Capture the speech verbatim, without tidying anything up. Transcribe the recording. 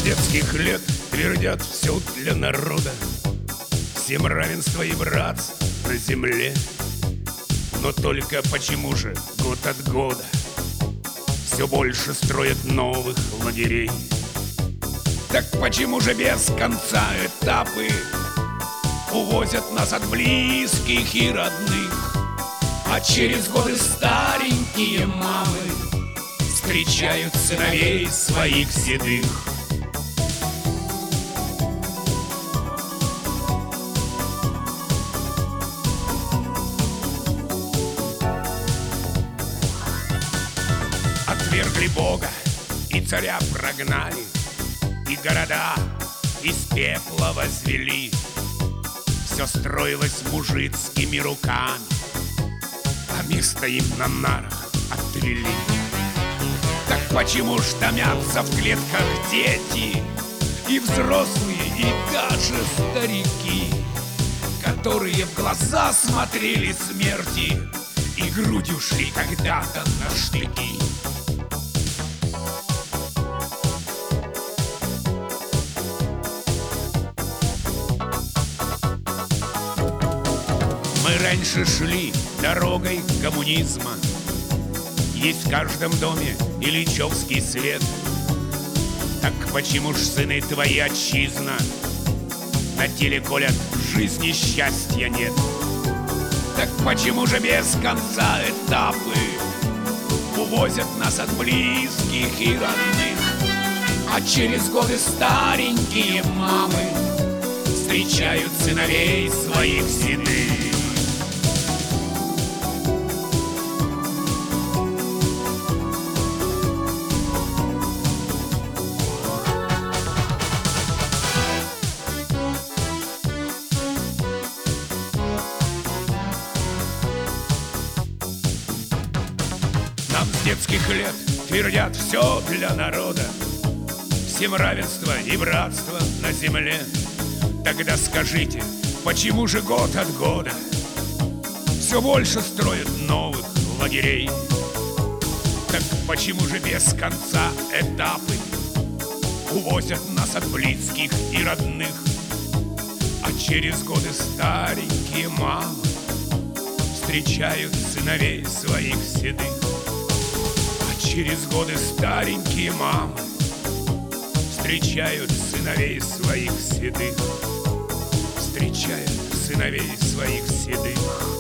детских лет твердят все для народа, всем равенство и братство на земле. Но только почему же год от года все больше строят новых лагерей? Так почему же без конца этапы увозят нас от близких и родных, а через годы старенькие мамы встречают сыновей своих седых? Отвергли Бога и царя прогнали, и города из пепла возвели. Все строилось мужицкими руками, а место им на нарах отвели. Так почему ж томятся в клетках дети, и взрослые, и даже старики, которые в глаза смотрели смерти и грудью шли когда-то на штыки? Мы раньше шли дорогой коммунизма, есть в каждом доме ильичевский свет. Так почему ж, сыны твои, отчизна, на теле колят, в жизни счастья нет? Так почему же без конца этапы увозят нас от близких и родных, а через годы старенькие мамы встречают сыновей своих седых? Нам с детских лет твердят все для народа, всем равенство и братство на земле. Тогда скажите, почему же год от года все больше строят новых лагерей? Так почему же без конца этапы увозят нас от близких и родных, а через годы старенькие мамы встречают сыновей своих седых? Через годы старенькие мамы встречают сыновей своих седых, встречают сыновей своих седых.